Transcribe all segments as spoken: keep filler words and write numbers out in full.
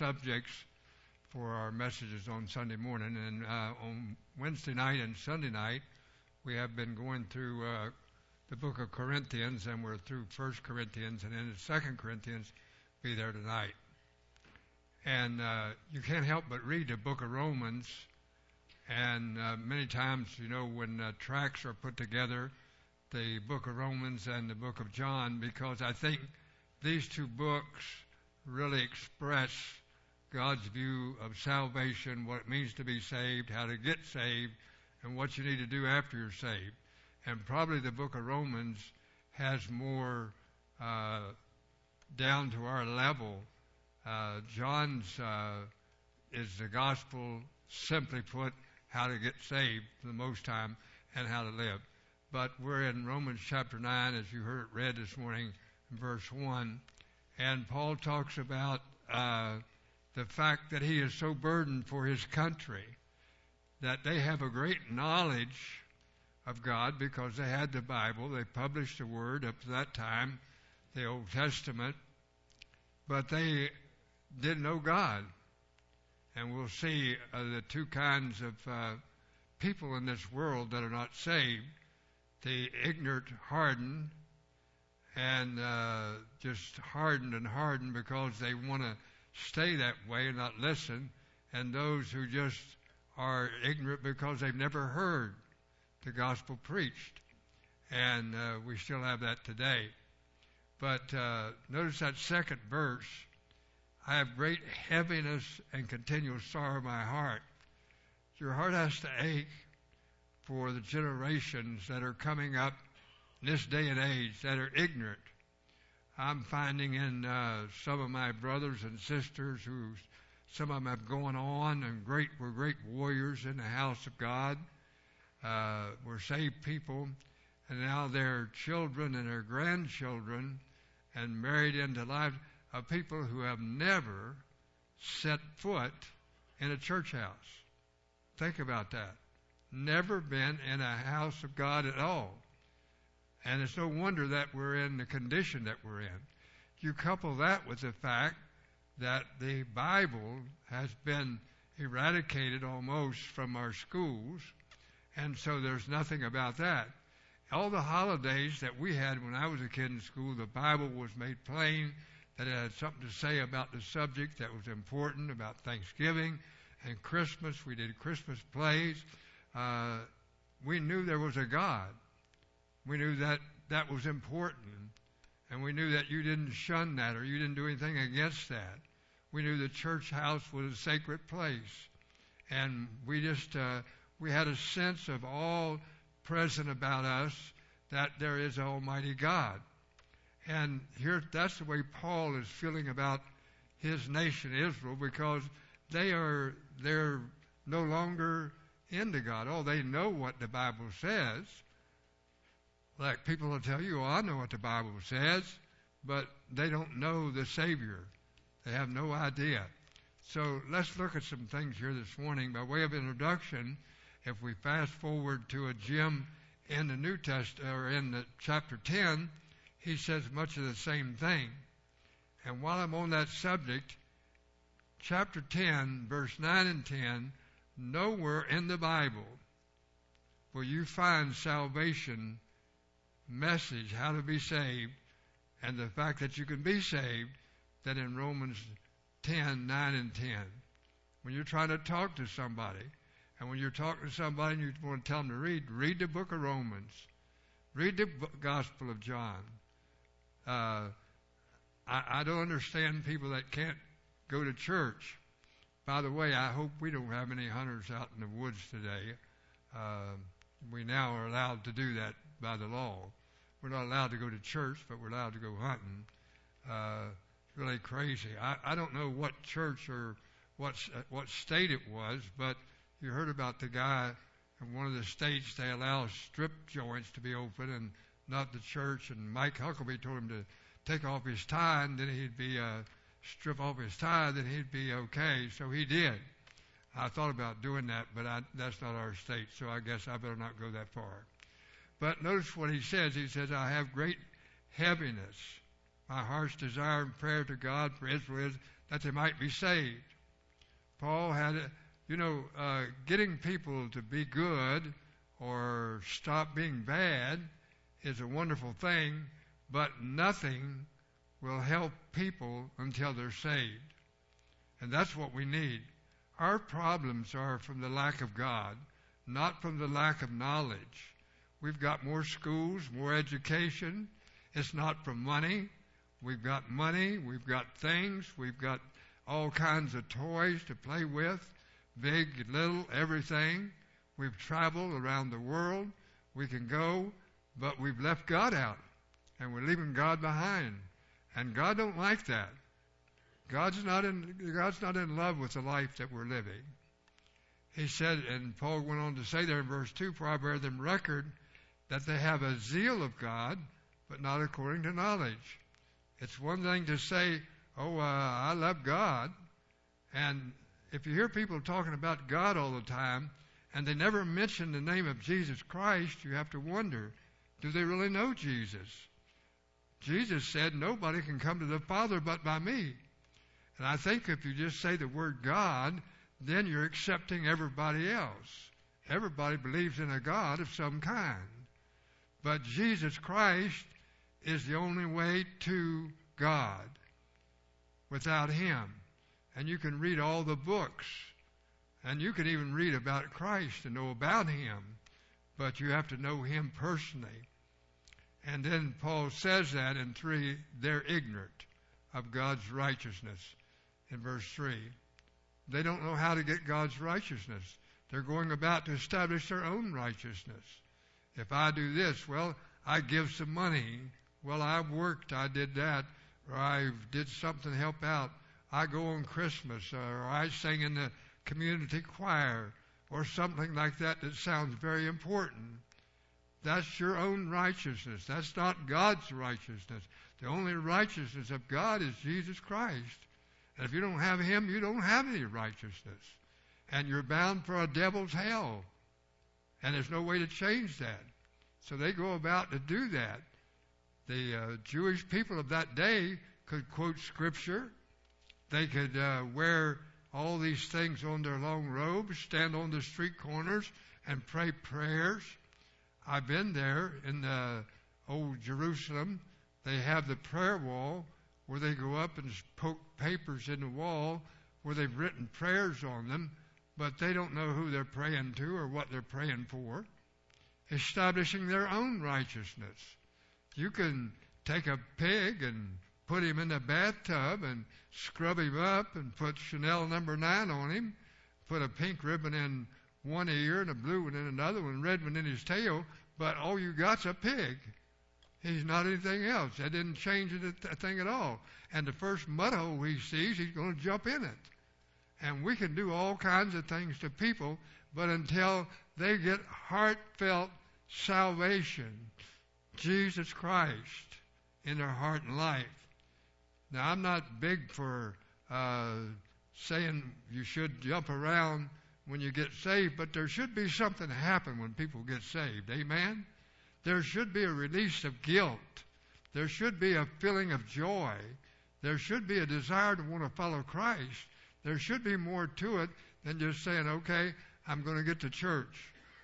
subjects for our messages on Sunday morning. And uh, on Wednesday night and Sunday night, we have been going through uh, the book of Corinthians, and we're through First Corinthians, and then Second Corinthians be there tonight. And uh, you can't help but read the book of Romans. And uh, many times, you know, when uh, tracts are put together, the book of Romans and the book of John, because I think these two books really express God's view of salvation, what it means to be saved, how to get saved, and what you need to do after you're saved. And probably the book of Romans has more uh, down to our level. Uh, John's uh, is the gospel, simply put, how to get saved for the most time and how to live. But we're in Romans chapter nine, as you heard it read this morning, verse one. And Paul talks about uh, the fact that he is so burdened for his country, that they have a great knowledge of God because they had the Bible. They published the Word up to that time, the Old Testament, but they didn't know God. And we'll see uh, the two kinds of uh, people in this world that are not saved. The ignorant, hardened, and uh, just hardened and hardened because they want to stay that way and not listen. And those who just are ignorant because they've never heard the gospel preached. And uh, we still have that today. But uh, notice that second verse. I have great heaviness and continual sorrow in my heart. Your heart has to ache for the generations that are coming up in this day and age that are ignorant. I'm finding in uh, some of my brothers and sisters who, some of them have gone on and great were great warriors in the house of God, uh, were saved people, and now their children and their grandchildren and married into lives of people who have never set foot in a church house. Think about that. Never been in a house of God at all. And it's no wonder that we're in the condition that we're in. You couple that with the fact that the Bible has been eradicated almost from our schools, and so there's nothing about that. All the holidays that we had when I was a kid in school, the Bible was made plain that it had something to say about the subject that was important, about Thanksgiving and Christmas. We did Christmas plays. Uh, we knew there was a God. We knew that that was important. And we knew that you didn't shun that or you didn't do anything against that. We knew the church house was a sacred place. And we just, uh, we had a sense of all present about us that there is an Almighty God. And here, that's the way Paul is feeling about his nation, Israel, because they are, they're no longer into God. Oh, they know what the Bible says. Like people will tell you, oh, I know what the Bible says, but they don't know the Savior. They have no idea. So let's look at some things here this morning. By way of introduction, if we fast forward to a Jim in the New Testament, or in the chapter ten, he says much of the same thing. And while I'm on that subject, chapter ten, verse nine and ten, nowhere in the Bible will you find salvation message, how to be saved, and the fact that you can be saved, than in Romans ten, nine and ten. When you're trying to talk to somebody, and when you're talking to somebody and you want to tell them to read, read the book of Romans. Read the Gospel of John. Uh, I, I don't understand people that can't go to church. By the way, I hope we don't have any hunters out in the woods today. Uh, we now are allowed to do that by the law. We're not allowed to go to church, but we're allowed to go hunting. Uh, it's really crazy. I, I don't know what church or what uh, what state it was, but you heard about the guy in one of the states. They allow strip joints to be open and not the church. And Mike Huckabee told him to take off his tie, and then he'd be uh, strip off his tie, then he'd be okay. So he did. I thought about doing that, but I, that's not our state, so I guess I better not go that far. But notice what he says. He says, I have great heaviness. My heart's desire and prayer to God for Israel is that they might be saved. Paul had, you know, uh, getting people to be good or stop being bad is a wonderful thing, but nothing will help people until they're saved. And that's what we need. Our problems are from the lack of God, not from the lack of knowledge. We've got more schools, more education. It's not from money. We've got money, we've got things, we've got all kinds of toys to play with, big, little, everything. We've traveled around the world. We can go, but we've left God out, and we're leaving God behind. And God don't like that. God's not in, God's not in love with the life that we're living. He said, and Paul went on to say there in verse two, for I bear them record that they have a zeal of God, but not according to knowledge. It's one thing to say, oh, uh, I love God. And if you hear people talking about God all the time, and they never mention the name of Jesus Christ, you have to wonder, do they really know Jesus? Jesus said, nobody can come to the Father but by me. And I think if you just say the word God, then you're accepting everybody else. Everybody believes in a God of some kind. But Jesus Christ is the only way to God without Him. And you can read all the books, and you can even read about Christ and know about Him, but you have to know Him personally. And then Paul says that in three, they're ignorant of God's righteousness in verse three. They don't know how to get God's righteousness. They're going about to establish their own righteousness. If I do this, well, I give some money. Well, I worked, I did that, or I did something to help out. I go on Christmas, or I sing in the community choir, or something like that that sounds very important. That's your own righteousness. That's not God's righteousness. The only righteousness of God is Jesus Christ. And if you don't have Him, you don't have any righteousness. And you're bound for a devil's hell. And there's no way to change that. So they go about to do that. The uh, Jewish people of that day could quote Scripture. They could uh, wear all these things on their long robes, stand on the street corners, and pray prayers. I've been there in the old Jerusalem. They have the prayer wall where they go up and poke papers in the wall where they've written prayers on them, but they don't know who they're praying to or what they're praying for. Establishing their own righteousness. You can take a pig and put him in the bathtub and scrub him up and put Chanel number nine on him, put a pink ribbon in one ear and a blue one in another one, red one in his tail, but all you got's a pig. He's not anything else. That didn't change a thing at all. And the first mud hole he sees, he's going to jump in it. And we can do all kinds of things to people, but until they get heartfelt salvation, Jesus Christ, in their heart and life. Now, I'm not big for uh, saying you should jump around when you get saved, but there should be something happen when people get saved. Amen? There should be a release of guilt. There should be a feeling of joy. There should be a desire to want to follow Christ. There should be more to it than just saying, okay, I'm going to get to church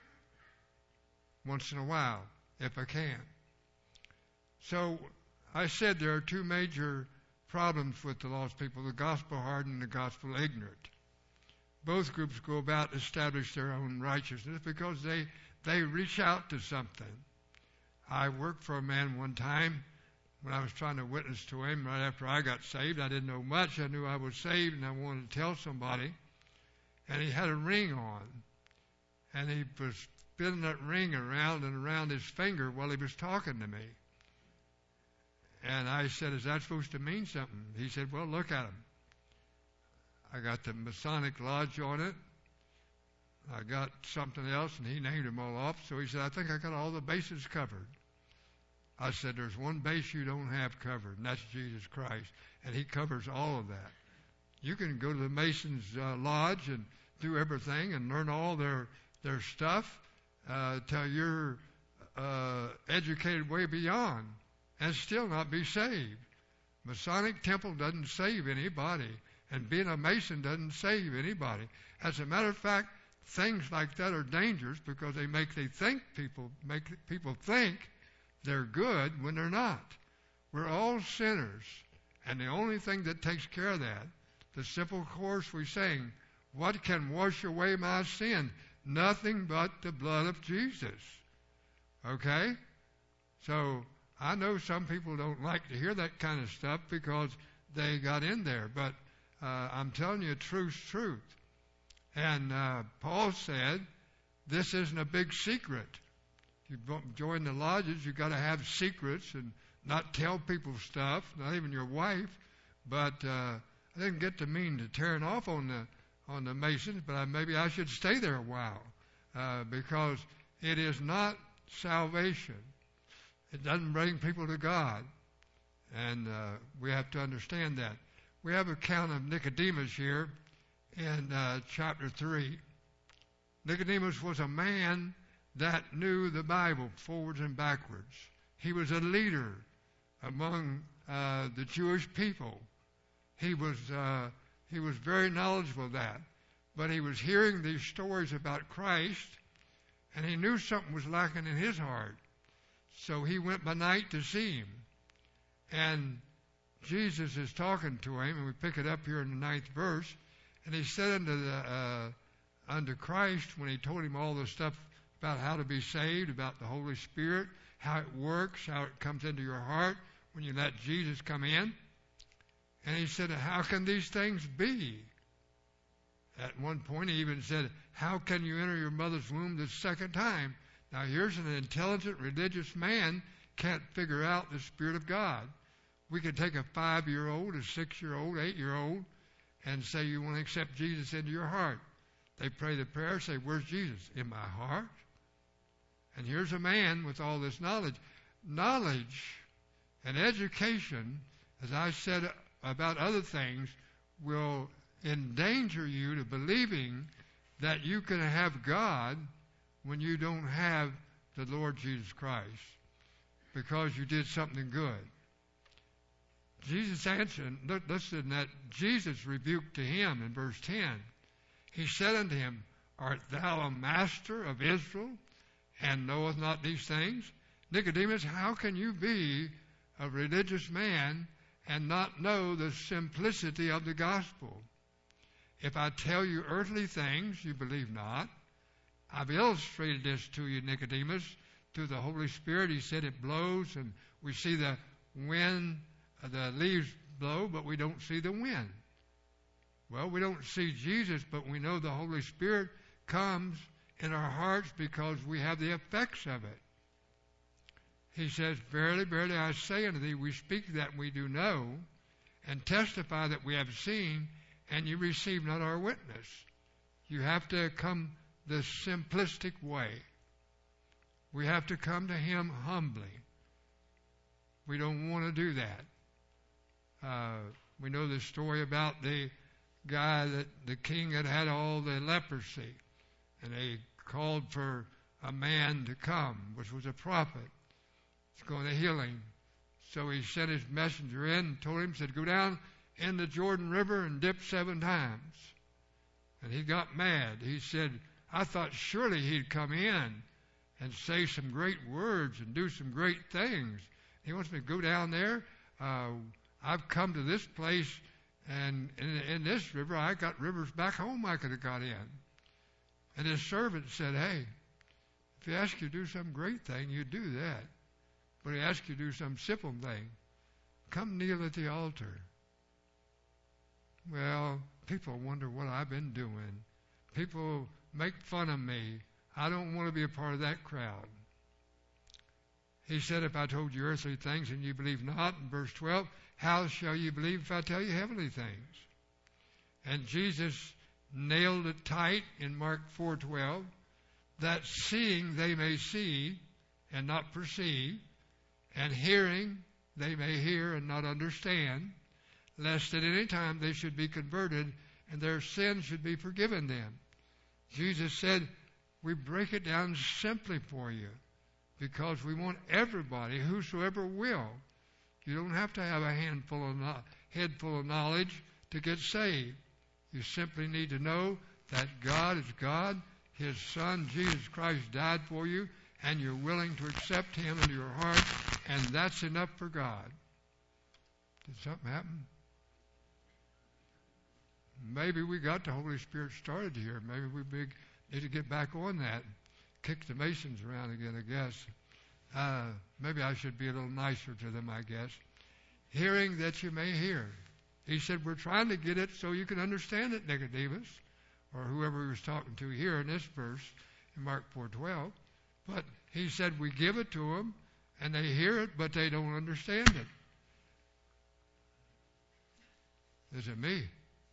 once in a while, if I can. So I said there are two major problems with the lost people, the gospel hardened and the gospel ignorant. Both groups go about to establish their own righteousness because they, they reach out to something. I worked for a man one time when I was trying to witness to him right after I got saved. I didn't know much. I knew I was saved and I wanted to tell somebody. And he had a ring on. And he was spinning that ring around and around his finger while he was talking to me. And I said, is that supposed to mean something? He said, well, look at him. I got the Masonic Lodge on it. I got something else, and he named them all off. So he said, I think I got all the bases covered. I said, there's one base you don't have covered, and that's Jesus Christ. And He covers all of that. You can go to the Masons' uh, Lodge and do everything and learn all their, their stuff uh, till you're uh, educated way beyond and still not be saved. Masonic Temple doesn't save anybody. And being a Mason doesn't save anybody. As a matter of fact, things like that are dangerous because they make they think people make people think they're good when they're not. We're all sinners, and the only thing that takes care of that, the simple chorus we sing, what can wash away my sin? Nothing but the blood of Jesus. Okay? So I know some people don't like to hear that kind of stuff because they got in there, but uh, I'm telling you truth's truth. And uh, Paul said, this isn't a big secret. You join the lodges, you've got to have secrets and not tell people stuff, not even your wife. But uh, I didn't get to mean to tearing off on the on the Masons, but I, maybe I should stay there a while uh, because it is not salvation. It doesn't bring people to God, and uh, we have to understand that. We have an account of Nicodemus here in uh, chapter three. Nicodemus was a man that knew the Bible forwards and backwards. He was a leader among uh, the Jewish people. He was uh, he was very knowledgeable of that. But he was hearing these stories about Christ, and he knew something was lacking in his heart. So he went by night to see him. And Jesus is talking to him, and we pick it up here in the ninth verse. And he said unto, the, uh, unto Christ, when he told him all the stuff about how to be saved, about the Holy Spirit, how it works, how it comes into your heart when you let Jesus come in. And he said, how can these things be? At one point he even said, how can you enter your mother's womb the second time? Now here's an intelligent, religious man can't figure out the Spirit of God. We could take a five-year-old, a six-year-old, eight-year-old, and say you want to accept Jesus into your heart. They pray the prayer, say, where's Jesus? In my heart. And here's a man with all this knowledge. Knowledge and education, as I said about other things, will endanger you to believing that you can have God when you don't have the Lord Jesus Christ because you did something good. Jesus answered, listen, that Jesus rebuked to him in verse ten. He said unto him, art thou a master of Israel, and knowest not these things? Nicodemus, how can you be a religious man and not know the simplicity of the gospel? If I tell you earthly things, you believe not. I've illustrated this to you, Nicodemus, through the Holy Spirit. He said it blows, and we see the wind, the leaves blow, but we don't see the wind. Well, we don't see Jesus, but we know the Holy Spirit comes in our hearts because we have the effects of it. He says, verily, verily, I say unto thee, we speak that we do know, and testify that we have seen, and you receive not our witness. You have to come the simplistic way. We have to come to him humbly. We don't want to do that. Uh, we know the story about the guy that the king had had all the leprosy, and they called for a man to come, which was a prophet. It's going to heal him. So he sent his messenger in and told him, said, go down in the Jordan River and dip seven times. And he got mad. He said, I thought surely he'd come in and say some great words and do some great things. He wants me to go down there. Uh, I've come to this place, and in, in this river, I got rivers back home I could have got in. And his servant said, hey, if he asks you to do some great thing, you do that. But he asks you to do some simple thing. Come kneel at the altar. Well, people wonder what I've been doing. People make fun of me. I don't want to be a part of that crowd. He said, if I told you earthly things and you believe not, in verse twelve, how shall you believe if I tell you heavenly things? And Jesus nailed it tight in Mark four twelve, that seeing they may see and not perceive, and hearing they may hear and not understand, lest at any time they should be converted and their sins should be forgiven them. Jesus said, we break it down simply for you because we want everybody, whosoever will. You don't have to have a handful of no- head full of knowledge to get saved. You simply need to know that God is God, His Son, Jesus Christ, died for you, and you're willing to accept Him into your heart, and that's enough for God. Did something happen? Maybe we got the Holy Spirit started here. Maybe we big, need to get back on that. Kick the Masons around again, I guess. Uh, maybe I should be a little nicer to them, I guess. Hearing that you may hear. He said, we're trying to get it so you can understand it, Nicodemus, or whoever he was talking to here in this verse in Mark four twelve. But he said, we give it to them, and they hear it, but they don't understand it. Is it me?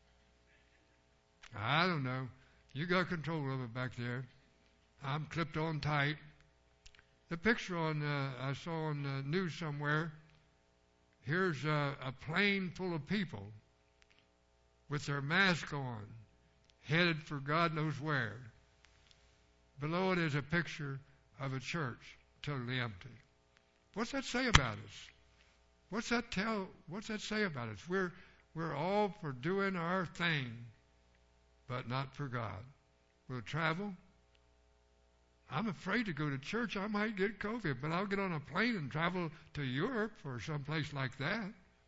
I don't know. You got control of it back there. I'm clipped on tight. The picture on uh, I saw on the news somewhere, here's a, a plane full of people with their mask on, headed for God knows where. Below it is a picture of a church totally empty. What's that say about us? What's that tell? What's that say about us? We're we're all for doing our thing, but not for God. We'll travel. I'm afraid to go to church. I might get COVID, but I'll get on a plane and travel to Europe or someplace like that.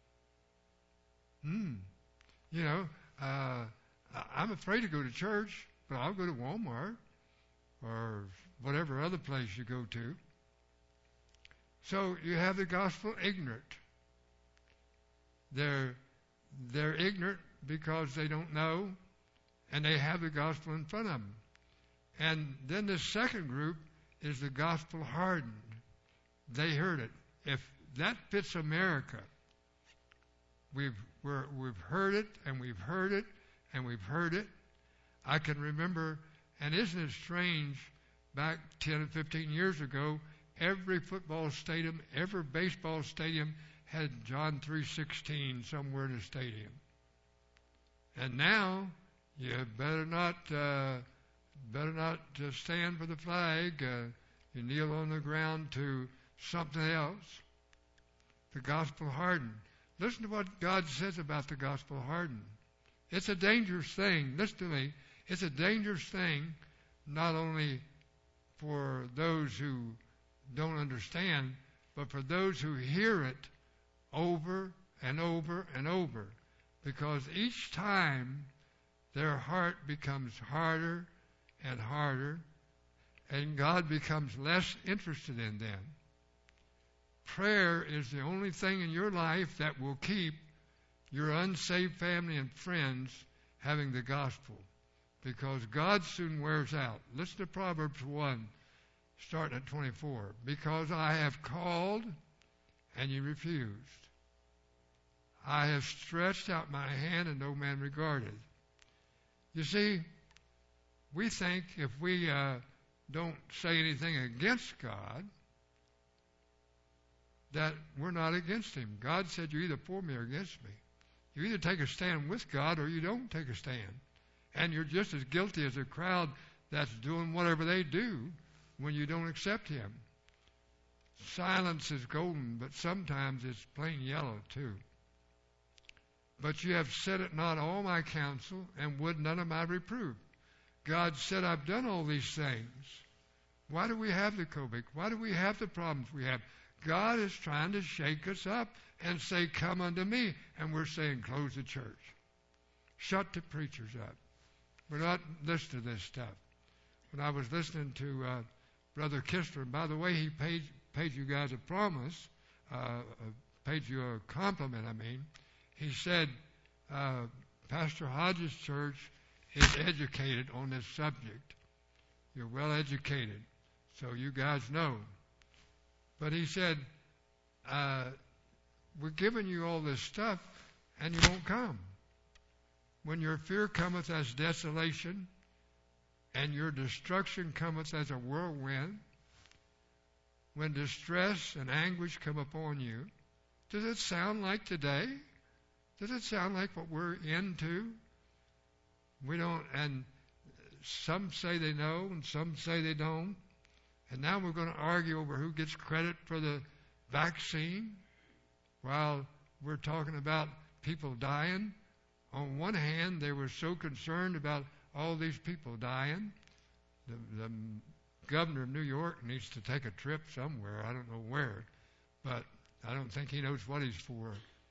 Hmm. You know, uh, I'm afraid to go to church, but I'll go to Walmart or whatever other place you go to. So you have the gospel ignorant. They're they're ignorant because they don't know, and they have the gospel in front of them. And then the second group is the gospel hardened. They heard it. If that fits America, we've we're, we've heard it and we've heard it and we've heard it. I can remember, and isn't it strange? Back ten or fifteen years ago, every football stadium, every baseball stadium had John three sixteen somewhere in the stadium. And now you better not. Uh, Better not uh, stand for the flag. Uh, you kneel on the ground to something else. The gospel hardened. Listen to what God says about the gospel hardened. It's a dangerous thing. Listen to me. It's a dangerous thing not only for those who don't understand, but for those who hear it over and over and over. Because each time their heart becomes harder and harder, and God becomes less interested in them. Prayer is the only thing in your life that will keep your unsaved family and friends having the gospel, because God soon wears out. Listen to Proverbs one, starting at twenty-four. Because I have called, and you refused. I have stretched out my hand, and no man regarded. You see, we think if we uh, don't say anything against God, that we're not against Him. God said, you're either for me or against me. You either take a stand with God or you don't take a stand. And you're just as guilty as a crowd that's doing whatever they do when you don't accept Him. Silence is golden, but sometimes it's plain yellow too. But you have said it not all my counsel, and would none of my reproof. God said, I've done all these things. Why do we have the COVID? Why do we have the problems we have? God is trying to shake us up and say, come unto me. And we're saying, close the church. Shut the preachers up. We're not listening to this stuff. When I was listening to uh, Brother Kistler, and by the way, he paid, paid you guys a promise, uh, paid you a compliment, I mean. He said, uh, Pastor Hodges' church is educated on this subject. You're well educated, so you guys know. But he said, uh, we're giving you all this stuff, and you won't come. When your fear cometh as desolation, and your destruction cometh as a whirlwind, when distress and anguish come upon you, does it sound like today? Does it sound like what we're into? We don't, and some say they know, and some say they don't. And now we're going to argue over who gets credit for the vaccine, while we're talking about people dying On one hand, they were so concerned about all these people dying. The, the governor of New York needs to take a trip somewhere. I don't know where, but I don't think he knows what he's for.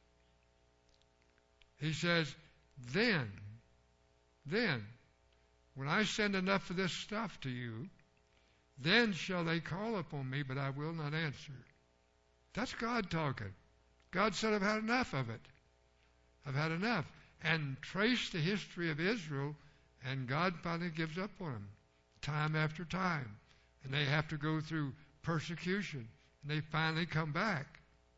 He says, then, then, when I send enough of this stuff to you, then shall they call upon me, but I will not answer. That's God talking. God said, I've had enough of it. I've had enough. And trace the history of Israel, and God finally gives up on them, time after time. And they have to go through persecution, and they finally come back.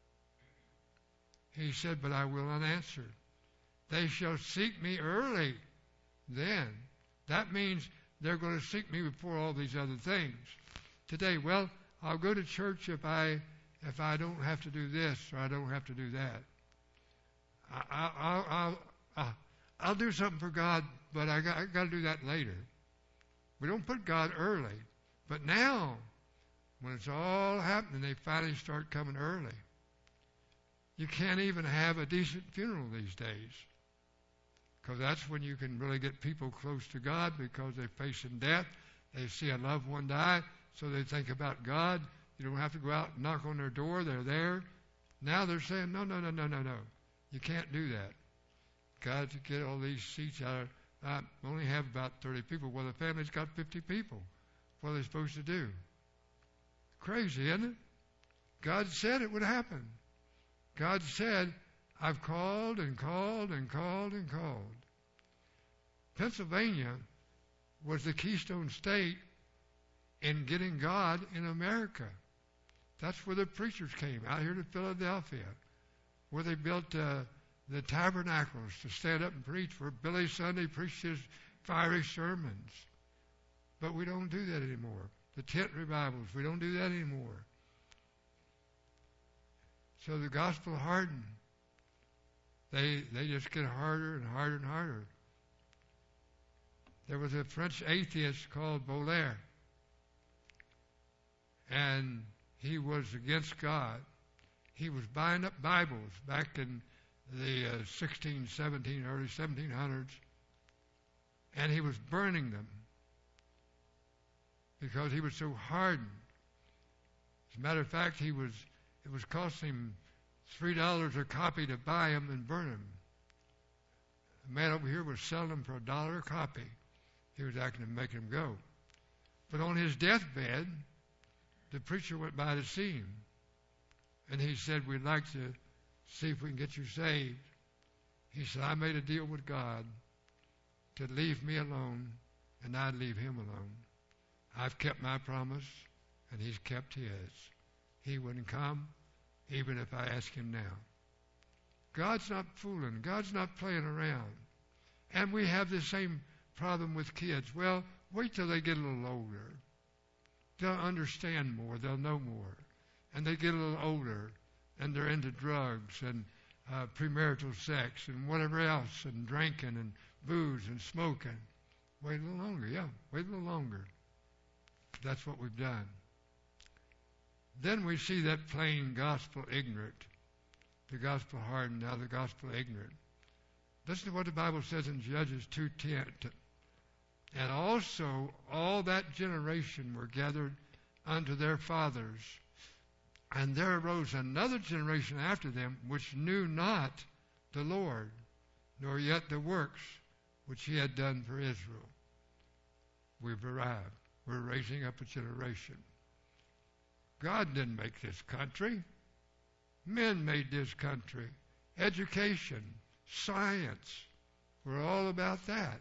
He said, but I will not answer. They shall seek me early then. That means they're going to seek me before all these other things. Today, well, I'll go to church if I if I don't have to do this or I don't have to do that. I, I, I'll, I'll, I'll, I'll do something for God, but I got, I got to do that later. We don't put God early. But now, when it's all happening, they finally start coming early. You can't even have a decent funeral these days, because that's when you can really get people close to God, because they're facing death. They see a loved one die, so they think about God. You don't have to go out and knock on their door. They're there. Now they're saying, no, no, no, no, no, no. You can't do that. Got to get all these seats out of, I only have about thirty people. Well, the family's got fifty people. What are they supposed to do? Crazy, isn't it? God said it would happen. God said, I've called and called and called and called. Pennsylvania was the keystone state in getting God in America. That's where the preachers came, out here to Philadelphia, where they built uh, the tabernacles to stand up and preach, where Billy Sunday preached his fiery sermons. But we don't do that anymore. The tent revivals, we don't do that anymore. So the gospel hardened. They they just get harder and harder and harder. There was a French atheist called Baudelaire, and he was against God. He was buying up Bibles back in the uh, sixteen, seventeen, early seventeen hundreds, and he was burning them because he was so hardened. As a matter of fact, he was it was costing him three dollars a copy to buy them and burn them. A man over here was selling them for a dollar a copy. He was acting to make them go. But on his deathbed, the preacher went by to see him, and he said, we'd like to see if we can get you saved. He said, I made a deal with God to leave me alone, and I'd leave him alone. I've kept my promise, and he's kept his. He wouldn't come, even if I ask him now. God's not fooling. God's not playing around. And we have the same problem with kids. Well, wait till they get a little older. They'll understand more. They'll know more. And they get a little older, and they're into drugs and uh, premarital sex and whatever else, and drinking and booze and smoking. Wait a little longer, yeah. Wait a little longer. That's what we've done. Then we see that plain gospel ignorant. The gospel hardened, now the gospel ignorant. Listen to what the Bible says in Judges two ten. And also all that generation were gathered unto their fathers. And there arose another generation after them, which knew not the Lord, nor yet the works which he had done for Israel. We've arrived. We're raising up a generation. God didn't make this country. Men made this country. Education, science, we're all about that.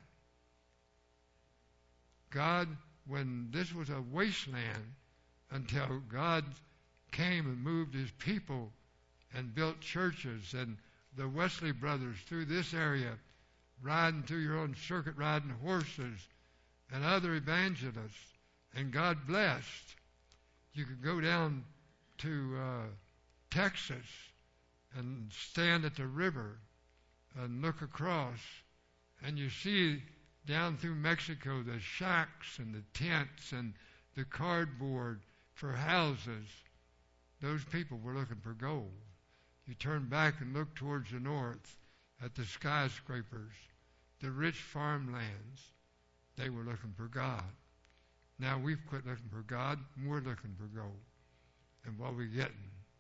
God, when this was a wasteland, until God came and moved his people and built churches, and the Wesley brothers through this area, riding through your own circuit, riding horses, and other evangelists, and God blessed. You could go down to uh, Texas and stand at the river and look across, and you see down through Mexico the shacks and the tents and the cardboard for houses. Those people were looking for gold. You turn back and look towards the north, at the skyscrapers, the rich farmlands. They were looking for God. Now we've quit looking for God, and we're looking for gold. And what are we getting?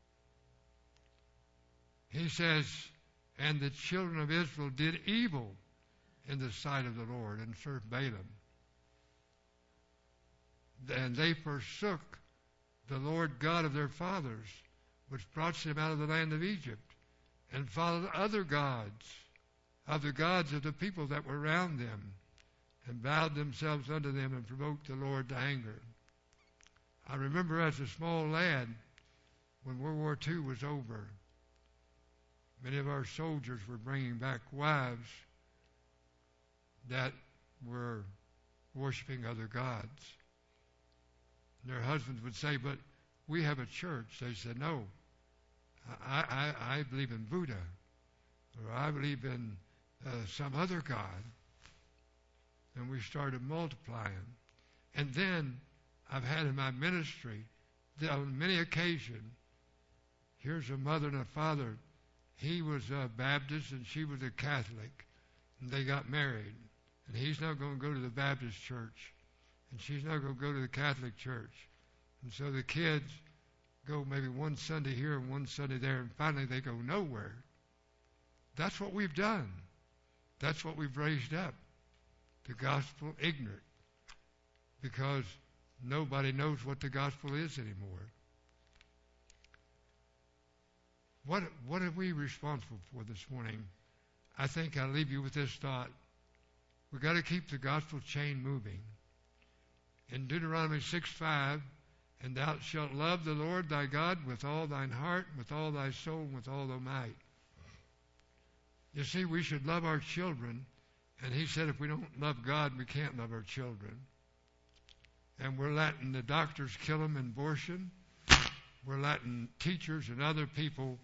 He says, and the children of Israel did evil in the sight of the Lord and served Balaam. And they forsook the Lord God of their fathers, which brought them out of the land of Egypt, and followed other gods, of the gods of the people that were around them, and bowed themselves unto them and provoked the Lord to anger. I remember as a small lad, when World War Two was over, many of our soldiers were bringing back wives that were worshiping other gods. And their husbands would say, but we have a church. They said, no, I, I, I believe in Buddha, or I believe in uh, some other god. And we started multiplying. And then I've had in my ministry, that on many occasions, here's a mother and a father. He was a Baptist and she was a Catholic. And they got married. And he's not going to go to the Baptist church. And she's not going to go to the Catholic church. And so the kids go maybe one Sunday here and one Sunday there, and finally they go nowhere. That's what we've done. That's what we've raised up. The gospel ignorant. Because nobody knows what the gospel is anymore. What, what are we responsible for this morning? I think I'll leave you with this thought. We've got to keep the gospel chain moving. In Deuteronomy six five, and thou shalt love the Lord thy God with all thine heart, with all thy soul, and with all thy might. You see, we should love our children. And he said if we don't love God, we can't love our children. And we're letting the doctors kill them in abortion. We're letting teachers and other people.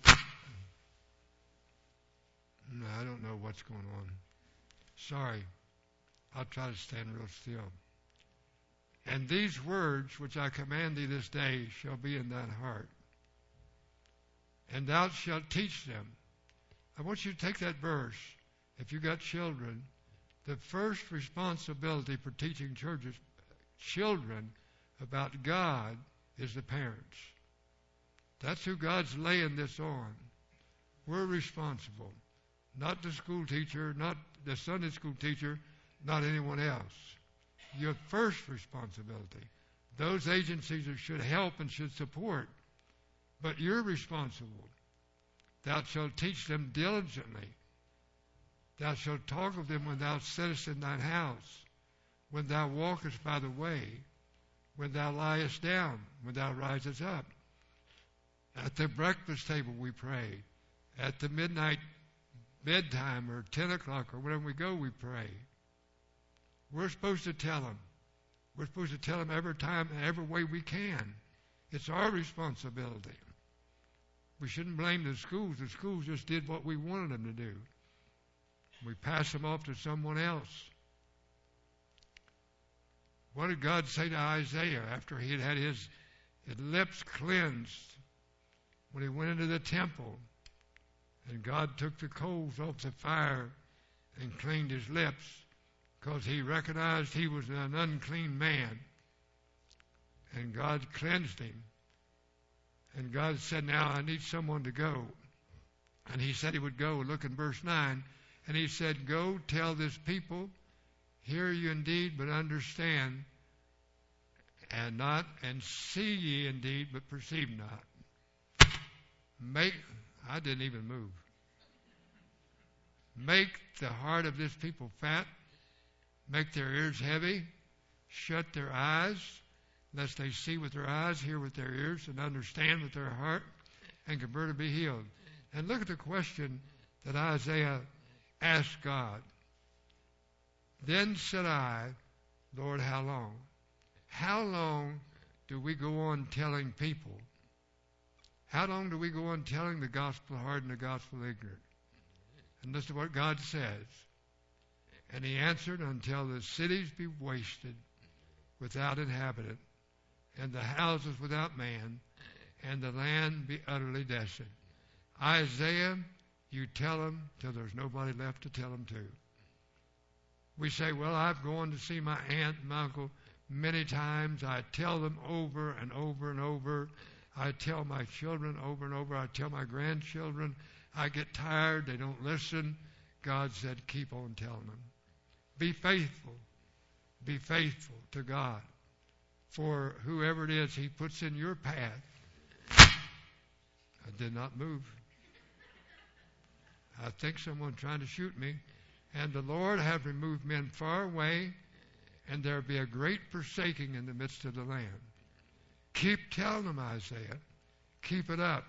No, I don't know what's going on. Sorry. I'll try to stand real still. And these words which I command thee this day shall be in thine heart. And thou shalt teach them. I want you to take that verse. If you got children, the first responsibility for teaching churches, children about God is the parents. That's who God's laying this on. We're responsible. Not the school teacher, not the Sunday school teacher, not anyone else. Your first responsibility. Those agencies should help and should support, but you're responsible. Thou shalt teach them diligently. Thou shalt talk of them when thou sittest in thine house, when thou walkest by the way, when thou liest down, when thou risest up. At the breakfast table we pray. At the midnight bedtime or ten o'clock or whenever we go we pray. We're supposed to tell them. We're supposed to tell them every time and every way we can. It's our responsibility. We shouldn't blame the schools. The schools just did what we wanted them to do. We pass them off to someone else. What did God say to Isaiah after he had had his, his lips cleansed when he went into the temple? And God took the coals off the fire and cleaned his lips because he recognized he was an unclean man. And God cleansed him. And God said, now I need someone to go. And he said he would go. Look in verse nine. And he said, go tell this people, hear you indeed, but understand, and not, and see ye indeed, but perceive not. Make, I didn't even move. Make the heart of this people fat, make their ears heavy, shut their eyes, lest they see with their eyes, hear with their ears, and understand with their heart, and convert and be healed. And look at the question that Isaiah asked God. Then said I, Lord, how long? How long do we go on telling people? How long do we go on telling the gospel hard and the gospel ignorant? And listen to what God says. And he answered, until the cities be wasted without inhabitant, and the houses without man, and the land be utterly desolate. Isaiah, You tell them till there's nobody left to tell them to. We say, well, I've gone to see my aunt and my uncle many times. I tell them over and over and over. I tell my children over and over. I tell my grandchildren. I get tired. They don't listen. God said, keep on telling them. Be faithful. Be faithful to God. For whoever it is He puts in your path. I did not move. I think someone trying to shoot me. And the Lord hath removed men far away, and there be a great forsaking in the midst of the land. Keep telling them, Isaiah. Keep it up.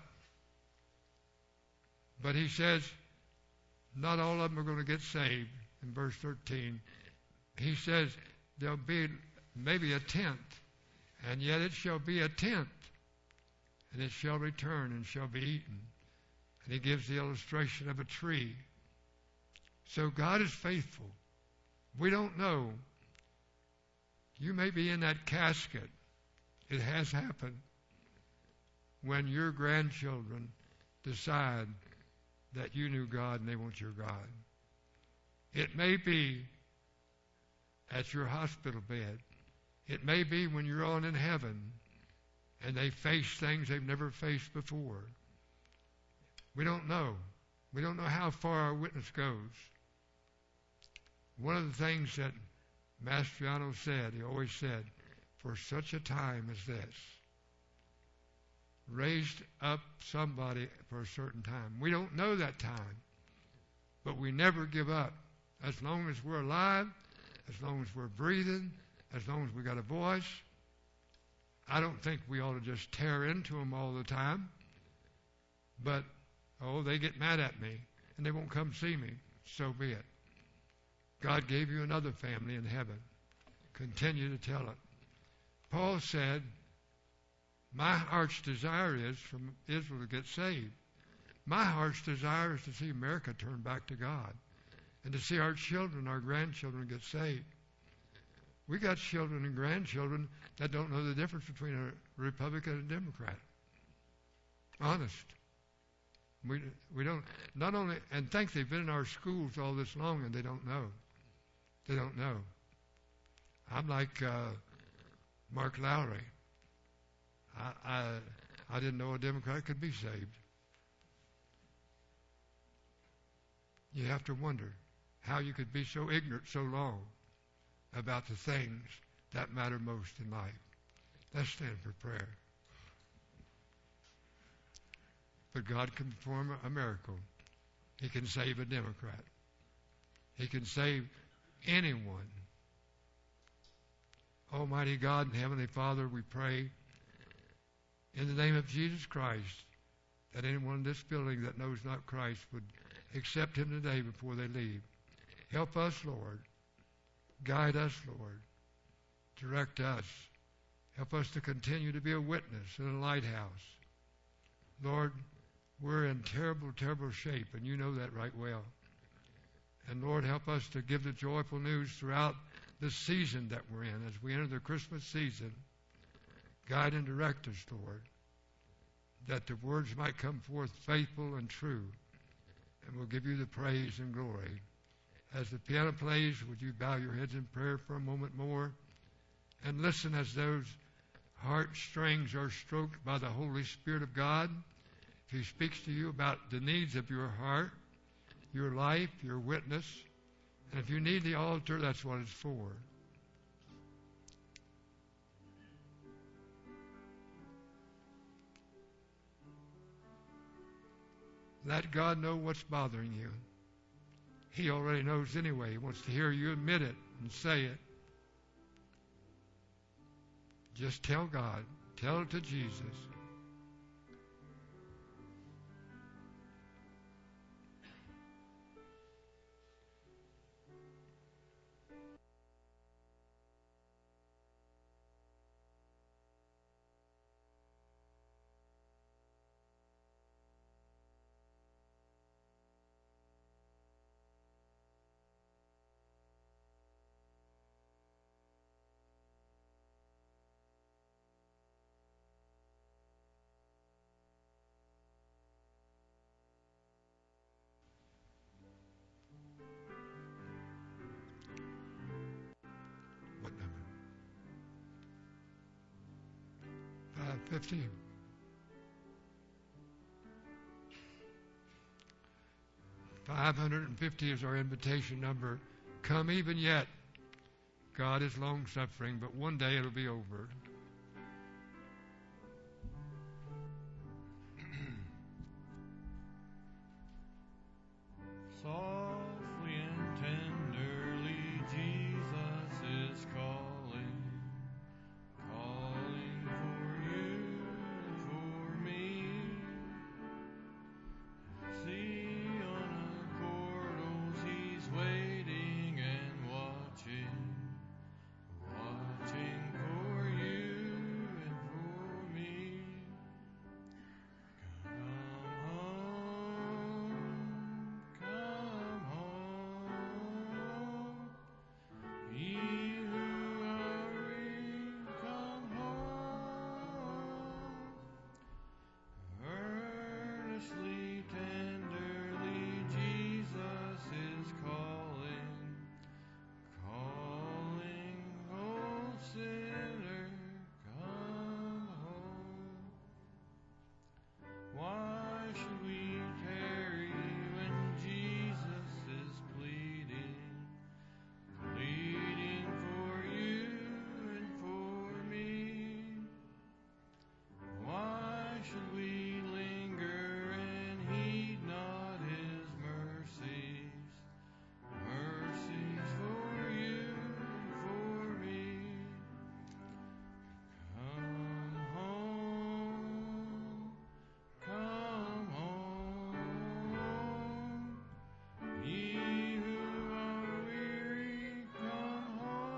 But he says, not all of them are going to get saved. In verse thirteen, he says, there'll be maybe a tenth, and yet it shall be a tenth, and it shall return and shall be eaten. And he gives the illustration of a tree. So God is faithful. We don't know. You may be in that casket. It has happened when your grandchildren decide that you knew God and they want your God. It may be at your hospital bed. It may be when you're on in heaven and they face things they've never faced before. We don't know. We don't know how far our witness goes. One of the things that Mastriano said, he always said, for such a time as this, raised up somebody for a certain time. We don't know that time, but we never give up. As long as we're alive, as long as we're breathing, as long as we got a voice, I don't think we ought to just tear into them all the time. But, oh, they get mad at me, and they won't come see me. So be it. God gave you another family in heaven. Continue to tell it. Paul said, my heart's desire is for Israel to get saved. My heart's desire is to see America turn back to God and to see our children, our grandchildren get saved. We got children and grandchildren that don't know the difference between a Republican and a Democrat. Honest. We, we don't, not only, and think they've been in our schools all this long and they don't know. They don't know. I'm like uh, Mark Lowry. I, I I didn't know a Democrat could be saved. You have to wonder how you could be so ignorant so long about the things that matter most in life. Let's stand for prayer. But God can perform a miracle. He can save a Democrat. He can save anyone. Almighty God and Heavenly Father, we pray in the name of Jesus Christ that anyone in this building that knows not Christ would accept Him today before they leave. Help us, Lord. Guide us, Lord. Direct us. Help us to continue to be a witness in a lighthouse. Lord, we're in terrible, terrible shape, and you know that right well. And Lord, help us to give the joyful news throughout the season that we're in. As we enter the Christmas season, guide and direct us, Lord, that the words might come forth faithful and true. And we'll give you the praise and glory. As the piano plays, would you bow your heads in prayer for a moment more? And listen as those heartstrings are stroked by the Holy Spirit of God. If He speaks to you about the needs of your heart, your life, your witness. And if you need the altar, that's what it's for. Let God know what's bothering you. He already knows anyway. He wants to hear you admit it and say it. Just tell God. Tell it to Jesus. fifty. five hundred fifty is our invitation number. Come even yet. God is long-suffering, but one day it'll be over. Softly and tenderly Jesus is calling, calling for you and for me. See on the portals he's waiting and watching, watching for you and for me. Come home, come home, ye who are weary, come home. Earnestly, tenderly, Jesus is calling, calling, oh sinner, come home. Why should we tarry when Jesus is pleading, pleading for you and for me? Why should we linger and heed not his mercies, mercies for you and for me? Come home, come home, ye who are weary, come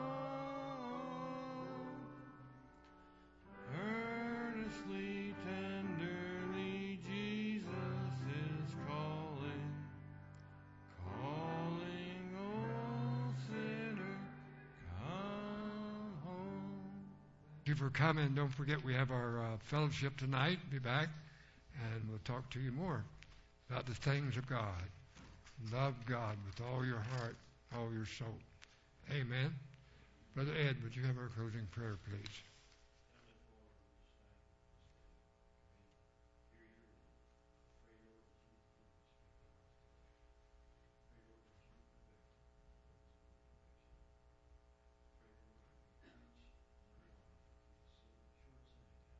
home. Earnestly, tenderly, Jesus is calling, calling, oh sinner, come home. Thank you for coming. Don't forget we have our uh, fellowship tonight. Be back, and we'll talk to you more about the things of God. Love God with all your heart, all your soul. Amen. Brother Ed, would you have our closing prayer, please?